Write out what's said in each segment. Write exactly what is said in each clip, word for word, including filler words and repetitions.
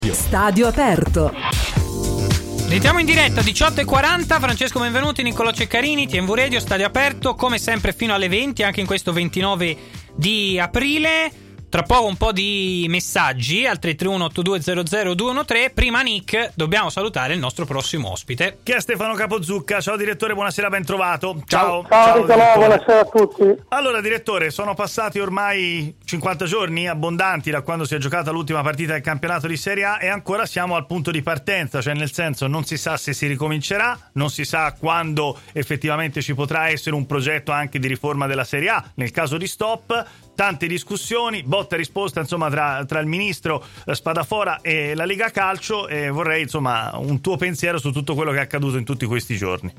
Stadio aperto. Entriamo in diretta diciotto e quaranta. Francesco Benvenuti, Niccolò Ceccarini, T M V Radio, Stadio aperto come sempre fino alle venti, anche in questo ventinove di aprile. Tra poco un po' di messaggi al tre tre uno otto due zero zero due uno tre. Prima Nick, dobbiamo salutare il nostro prossimo ospite, che è Stefano Capozucca. Ciao direttore, buonasera, ben trovato. Ciao, ciao, ciao Nicolò, buonasera a tutti. Allora direttore, sono passati ormai cinquanta giorni abbondanti da quando si è giocata l'ultima partita del campionato di Serie A e ancora siamo al punto di partenza, cioè nel senso non si sa se si ricomincerà, non si sa quando effettivamente ci potrà essere un progetto anche di riforma della Serie A. Nel caso di stop, tante discussioni, botta e risposta insomma tra, tra il ministro Spadafora e la Lega Calcio, e vorrei insomma un tuo pensiero su tutto quello che è accaduto in tutti questi giorni.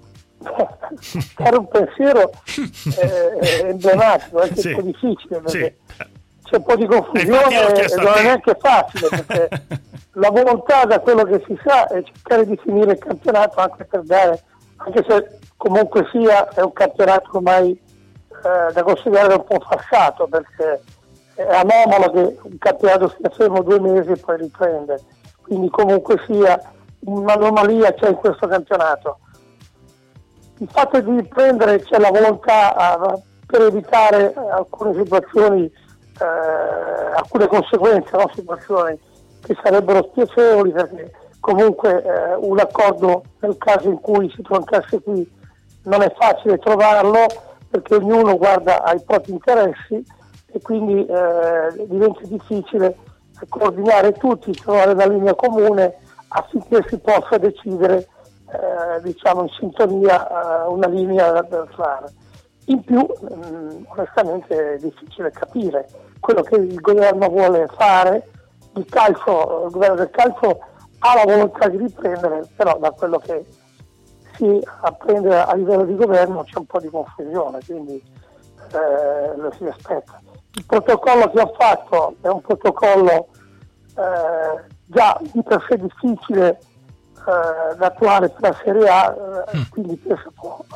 Era un pensiero eh, emblematico, anche sì, un po' difficile perché sì, c'è un po' di confusione e non è neanche facile perché la volontà, da quello che si sa, è cercare di finire il campionato, anche per dare, anche se comunque sia è un campionato ormai da considerare un po' fassato, perché è anomalo che un campionato sia fermo due mesi e poi riprende, quindi comunque sia un'anomalia c'è in questo campionato. Il fatto di riprendere, c'è la volontà uh, per evitare alcune situazioni, uh, alcune conseguenze, no? Situazioni che sarebbero spiacevoli, perché comunque uh, un accordo nel caso in cui si troncasse qui non è facile trovarlo, perché ognuno guarda ai propri interessi e quindi eh, diventa difficile coordinare tutti, trovare una linea comune affinché si possa decidere eh, diciamo in sintonia eh, una linea da, da fare. In più mh, onestamente è difficile capire quello che il governo vuole fare. Il calcio, il governo del calcio ha la volontà di riprendere, però da quello che si apprende a livello di governo c'è un po' di confusione, quindi eh, lo si aspetta. Il protocollo che ha fatto è un protocollo eh, già di per sé difficile eh, da attuare per la Serie A, eh, mm. quindi penso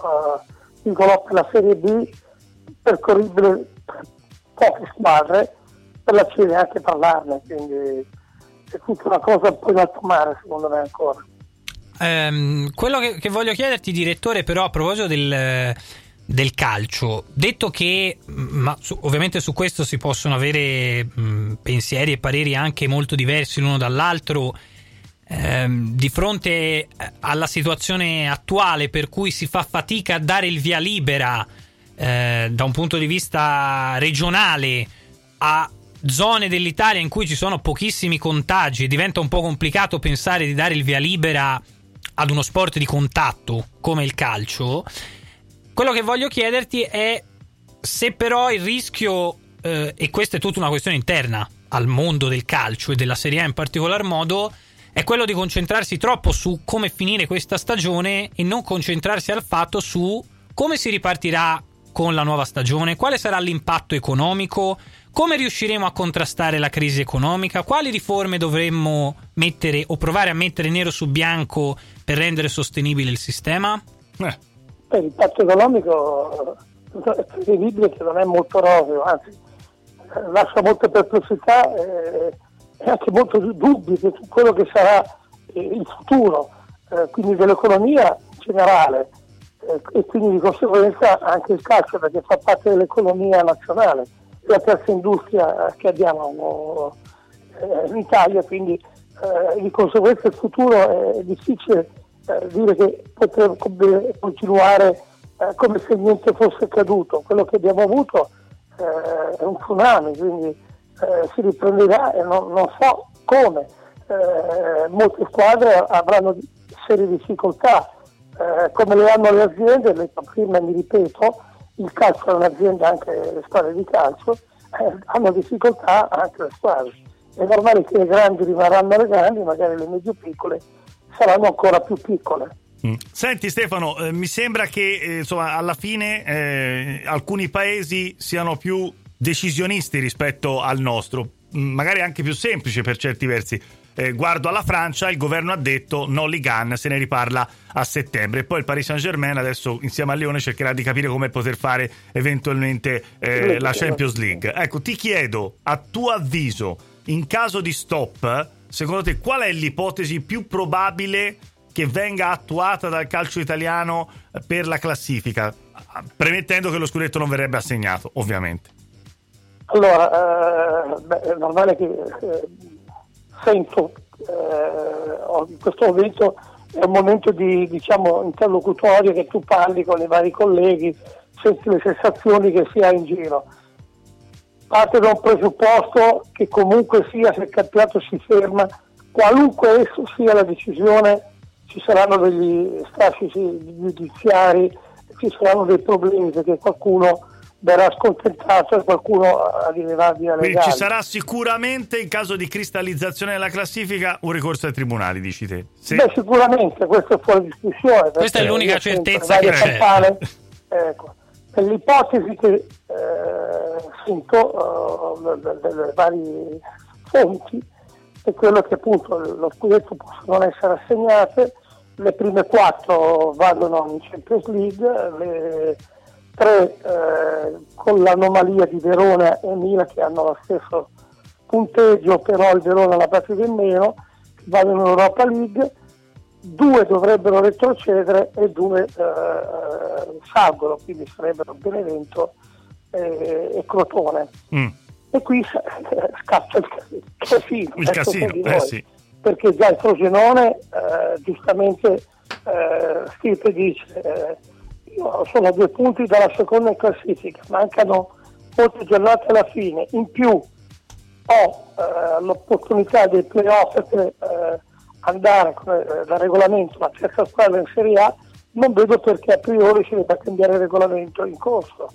eh, per la Serie B, percorribile per poche squadre, per la Serie A anche parlarne, quindi è tutta una cosa un po' in alto mare secondo me ancora. Um, quello che, che voglio chiederti, direttore, però a proposito del, del calcio, detto che ma su, ovviamente su questo si possono avere mh, pensieri e pareri anche molto diversi l'uno dall'altro, ehm, di fronte alla situazione attuale per cui si fa fatica a dare il via libera eh, da un punto di vista regionale a zone dell'Italia in cui ci sono pochissimi contagi, diventa un po' complicato pensare di dare il via libera ad uno sport di contatto come il calcio. Quello che voglio chiederti è se però il rischio, eh, e questa è tutta una questione interna al mondo del calcio e della Serie A in particolar modo, è quello di concentrarsi troppo su come finire questa stagione e non concentrarsi al fatto su come si ripartirà con la nuova stagione, quale sarà l'impatto economico, come riusciremo a contrastare la crisi economica, quali riforme dovremmo mettere o provare a mettere nero su bianco per rendere sostenibile il sistema? Eh. Beh, l'impatto economico è prevedibile che non è molto roseo, anzi lascia molte perplessità e, e anche molto dubbi su quello che sarà il futuro, eh, quindi dell'economia in generale, eh, e quindi di conseguenza anche il calcio, perché fa parte dell'economia nazionale, la terza industria che abbiamo eh, in Italia, quindi eh, di conseguenza il futuro è difficile eh, dire che potrebbe continuare eh, come se niente fosse accaduto. Quello che abbiamo avuto eh, è un tsunami, quindi eh, si riprenderà e non, non so come. Eh, molte squadre avranno serie difficoltà, eh, come le hanno le aziende, le prima mi ripeto, il calcio è un'azienda, anche le squadre di calcio eh, hanno difficoltà anche le squadre. È normale che le grandi rimarranno le grandi, magari le medio piccole saranno ancora più piccole. Mm. Senti Stefano, eh, mi sembra che eh, insomma alla fine eh, alcuni paesi siano più decisionisti rispetto al nostro, mm, magari anche più semplice per certi versi. Eh, guardo alla Francia, il governo ha detto no Ligue uno, se ne riparla a settembre, e poi il Paris Saint-Germain adesso insieme a Lione cercherà di capire come poter fare eventualmente eh, la Champions League. Ecco, ti chiedo, a tuo avviso, in caso di stop, secondo te qual è l'ipotesi più probabile che venga attuata dal calcio italiano per la classifica, premettendo che lo scudetto non verrebbe assegnato, ovviamente? Allora, eh, beh, è normale che eh, sento eh, in questo momento è un momento di, diciamo, interlocutorio, che tu parli con i vari colleghi, senti le sensazioni che si ha in giro. Parte da un presupposto che comunque sia, se il campionato si ferma, qualunque esso sia la decisione, ci saranno degli strascichi giudiziari, ci saranno dei problemi, perché qualcuno verrà scontentato e qualcuno arriverà via legali. Quindi ci sarà sicuramente, in caso di cristallizzazione della classifica, un ricorso ai tribunali, dici te? Sì. Beh, sicuramente, questo è fuori discussione. Questa è l'unica certezza che c'è. Campane, ecco, per l'ipotesi che eh, sento uh, delle varie fonti, è quello che appunto lo scudetto possa non essere assegnate, le prime quattro vanno in Champions League, le tre eh, con l'anomalia di Verona e Milan, che hanno lo stesso punteggio, però il Verona la partita in meno, vanno in Europa League, due dovrebbero retrocedere e due eh, salgono, quindi sarebbero Benevento e, e Crotone. Mm. E qui scappa il casino, il casino eh sì. Perché già il Frosinone eh, giustamente eh, Stipe dice eh, io sono a due punti dalla seconda in classifica, mancano molte giornate alla fine, in più ho eh, l'opportunità dei playoff per eh, andare come eh, da regolamento la terza squadra in Serie A, non vedo perché a priori si debba cambiare il regolamento in corso.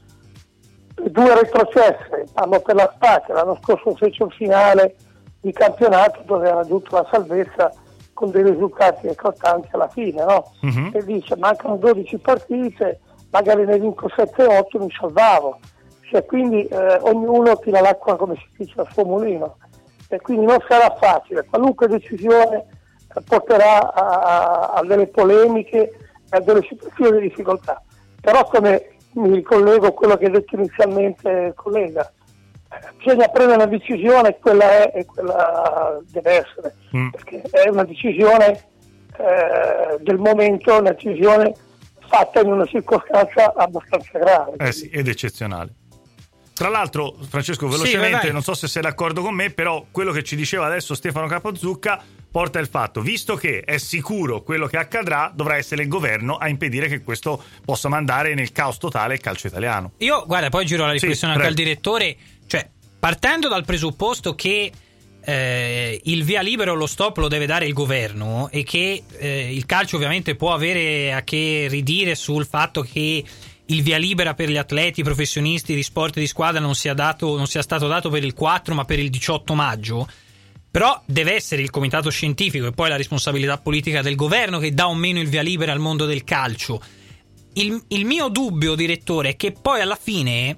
Due retrocesse, parlo per la Spacca, l'anno scorso fece un finale di campionato dove ha raggiunto la salvezza con dei risultati eclatanti alla fine, no? Uh-huh. E dice mancano dodici partite, magari ne vinco sette otto, mi salvavo. Cioè, quindi eh, ognuno tira l'acqua, come si dice, al suo mulino, e quindi non sarà facile. Qualunque decisione eh, porterà a, a, a delle polemiche e a delle situazioni di difficoltà. Però, come mi ricollego a quello che ha detto inizialmente il collega, bisogna prendere una decisione, e quella è e quella deve essere, mm. perché è una decisione eh, del momento, una decisione fatta in una circostanza abbastanza grave. Eh sì, ed eccezionale. Tra l'altro, Francesco, velocemente, sì, non so se sei d'accordo con me, però quello che ci diceva adesso Stefano Capozucca porta il fatto, visto che è sicuro quello che accadrà, dovrà essere il governo a impedire che questo possa mandare nel caos totale il calcio italiano. Io, guarda, poi giro la riflessione sì, anche prego. Al direttore, cioè, partendo dal presupposto che eh, il via libero, lo stop lo deve dare il governo, e che eh, il calcio ovviamente può avere a che ridire sul fatto che il via libera per gli atleti professionisti di sport di squadra non sia dato, non sia stato dato per il quattro ma per il diciotto maggio, però deve essere il comitato scientifico e poi la responsabilità politica del governo che dà o meno il via libera al mondo del calcio. Il, il mio dubbio, direttore, è che poi alla fine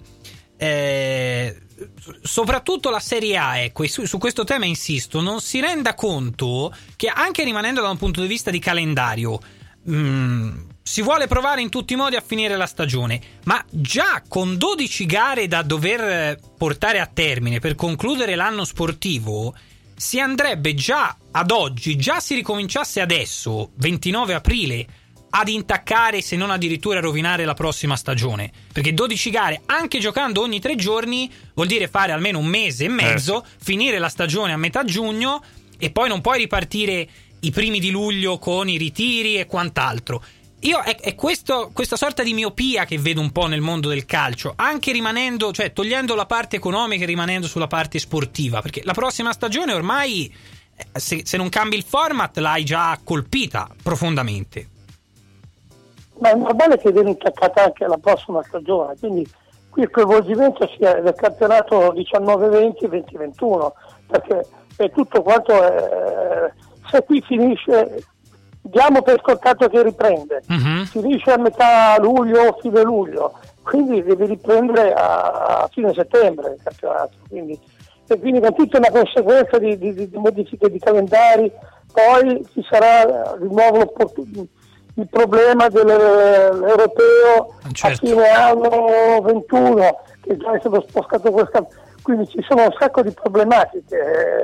eh, soprattutto la Serie A, ecco, su, su questo tema insisto, non si renda conto che, anche rimanendo da un punto di vista di calendario, mh, si vuole provare in tutti i modi a finire la stagione, ma già con dodici gare da dover portare a termine per concludere l'anno sportivo, si andrebbe già ad oggi, già si ricominciasse adesso, ventinove aprile, ad intaccare, se non addirittura rovinare la prossima stagione, perché dodici gare, anche giocando ogni tre giorni, vuol dire fare almeno un mese e mezzo, eh. finire la stagione a metà giugno, e poi non puoi ripartire i primi di luglio con i ritiri e quant'altro. Io è, è questo, questa sorta di miopia che vedo un po' nel mondo del calcio, anche rimanendo, cioè togliendo la parte economica e rimanendo sulla parte sportiva, perché la prossima stagione ormai, se, se non cambi il format, l'hai già colpita profondamente. Ma è normale che viene intaccata anche la prossima stagione, quindi qui il coinvolgimento sia del campionato diciannove venti, venti ventuno, perché è tutto quanto è, se qui finisce, diamo per scontato che riprende, uh-huh. finisce a metà luglio o fine luglio, quindi deve riprendere a, a fine settembre il campionato, quindi, e quindi con tutta una conseguenza di, di, di modifiche di calendari, poi ci sarà di nuovo l'opportunità. Il problema dell'europeo certo. a fine anno ventuno, che già è stato spostato questa, quindi ci sono un sacco di problematiche.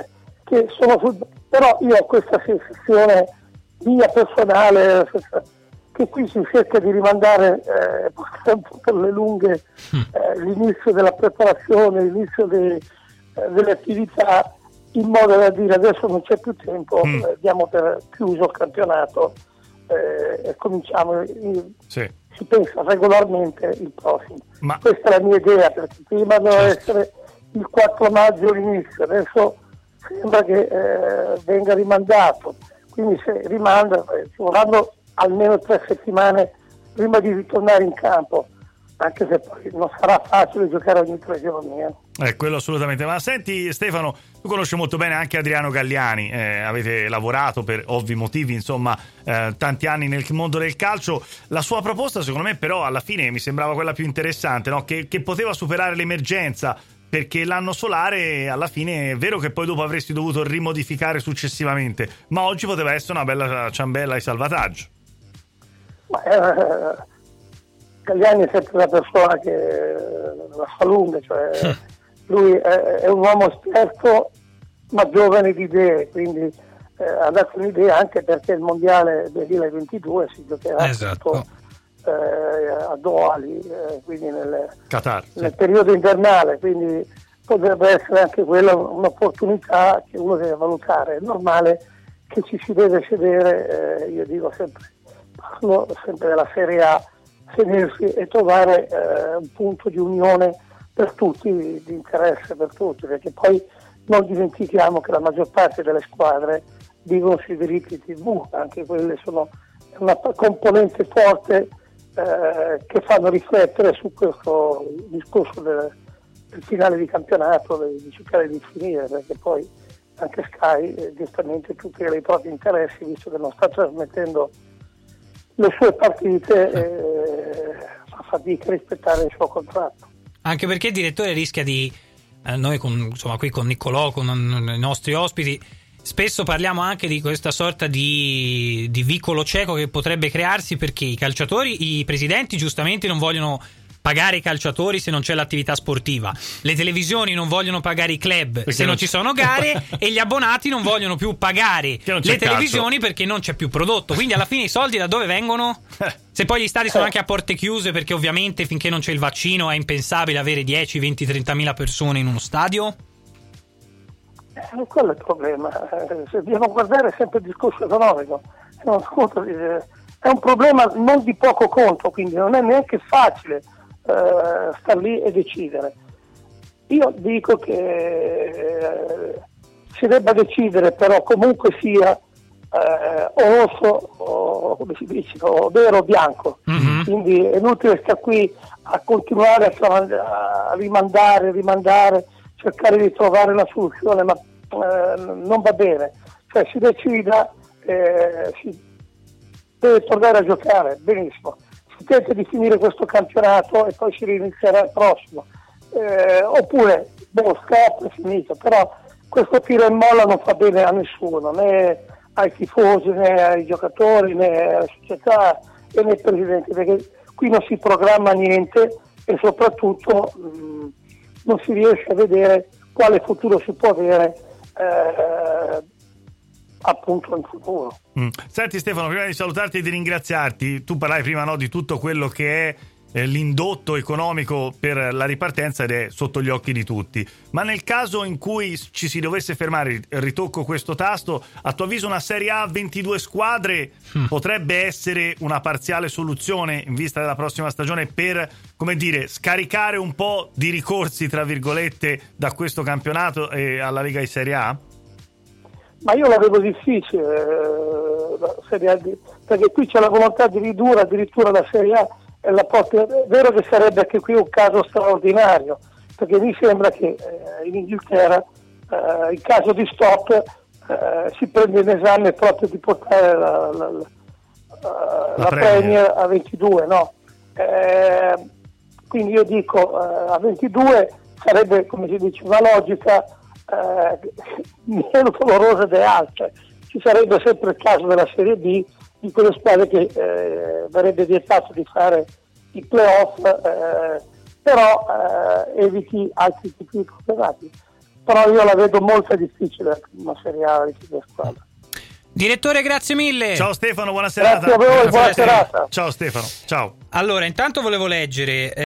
che sono sul... però io ho questa sensazione mia personale che qui si cerca di rimandare eh, per le lunghe eh, l'inizio della preparazione, l'inizio de, eh, delle attività, in modo da dire adesso non c'è più tempo, mm. eh, diamo per chiuso il campionato eh, e cominciamo, eh, sì. si pensa regolarmente il prossimo. Ma... questa è la mia idea, perché prima doveva certo. essere il quattro maggio l'inizio, adesso sembra che eh, venga rimandato, quindi se rimanda eh, ci vorranno almeno tre settimane prima di ritornare in campo, anche se poi non sarà facile giocare ogni tre giorni. Eh. Eh, quello assolutamente. Ma senti Stefano, tu conosci molto bene anche Adriano Galliani, eh, avete lavorato per ovvi motivi, insomma, eh, tanti anni nel mondo del calcio. La sua proposta, secondo me, però, alla fine mi sembrava quella più interessante, no? Che, che poteva superare l'emergenza, perché l'anno solare, alla fine, è vero che poi dopo avresti dovuto rimodificare successivamente, ma oggi poteva essere una bella ciambella di salvataggio. Ma, eh, Galliani è sempre una persona che la fa lunga, cioè lui è, è un uomo esperto ma giovane di idee, quindi eh, ha dato un'idea anche perché il mondiale duemilaventidue si giocherà esatto. tutto, eh, a Doha, eh, quindi nel, Qatar, nel sì. periodo invernale, quindi potrebbe essere anche quella un'opportunità che uno deve valutare. È normale che ci si deve sedere, eh, io dico sempre, parlo sempre della Serie A, sedersi e trovare eh, un punto di unione per tutti, di interesse per tutti, perché poi non dimentichiamo che la maggior parte delle squadre vivono sui diritti tivù, anche quelle sono una componente forte eh, che fanno riflettere su questo discorso del, del finale di campionato, di cercare di finire, perché poi anche Sky eh, giustamente tutela i propri interessi, visto che non sta trasmettendo le sue partite, eh, fa fatica a rispettare il suo contratto. Anche perché il direttore rischia di eh, noi con, insomma qui con Niccolò, con i nostri ospiti, spesso parliamo anche di questa sorta di, di vicolo cieco che potrebbe crearsi, perché i calciatori, i presidenti giustamente non vogliono pagare i calciatori se non c'è l'attività sportiva, le televisioni non vogliono pagare i club perché se non ci sono gare e gli abbonati non vogliono più pagare le televisioni calcio, perché non c'è più prodotto. Quindi alla fine i soldi da dove vengono? Se poi gli stadi sono anche a porte chiuse, perché ovviamente finché non c'è il vaccino è impensabile avere dieci, venti, trentamila persone in uno stadio. Eh, quello è il problema. Eh, se dobbiamo guardare sempre il discorso economico, è un, è un problema non di poco conto, quindi non è neanche facile Uh, star lì e decidere. Io dico che uh, si debba decidere, però comunque sia uh, o rosso o, come si dice, o nero o bianco, mm-hmm. Quindi è inutile stare qui a continuare a, a rimandare, rimandare, cercare di trovare una soluzione, ma uh, non va bene, cioè si decida, eh, si deve tornare a giocare, benissimo, tenta di finire questo campionato e poi si rinizierà il prossimo, eh, oppure boh, stop, è finito, però questo tiro e molla non fa bene a nessuno, né ai tifosi, né ai giocatori, né alla società e né ai presidenti, perché qui non si programma niente e soprattutto mh, non si riesce a vedere quale futuro si può avere eh, appunto in futuro. Mm. Senti Stefano, prima di salutarti e di ringraziarti, tu parlavi prima, no, di tutto quello che è eh, l'indotto economico per la ripartenza ed è sotto gli occhi di tutti, ma nel caso in cui ci si dovesse fermare, ritocco questo tasto, a tuo avviso una Serie A a ventidue squadre mm. potrebbe essere una parziale soluzione in vista della prossima stagione per, come dire, scaricare un po' di ricorsi tra virgolette da questo campionato e alla Lega di Serie A? Ma io la vedo difficile, eh, la Serie A, perché qui c'è la volontà di ridurre addirittura la Serie A, e la propria, è vero che sarebbe anche qui un caso straordinario, perché mi sembra che eh, in Inghilterra eh, in caso di stop eh, si prende in esame proprio di portare la, la, la, la, la Premier a ventidue, no? Eh, quindi io dico eh, a ventidue sarebbe, come si dice, una logica Eh, meno dolorosa delle altre. Ci sarebbe sempre il caso della Serie B, di quelle squadre che eh, verrebbe vietato di fare i playoff, eh, però eh, eviti altri tipi di campionati. però io la vedo molto difficile una Serie A di squadra. Direttore, grazie mille. Ciao Stefano, buona serata. Grazie a voi, buona serata. Ciao Stefano, ciao. Allora, intanto volevo leggere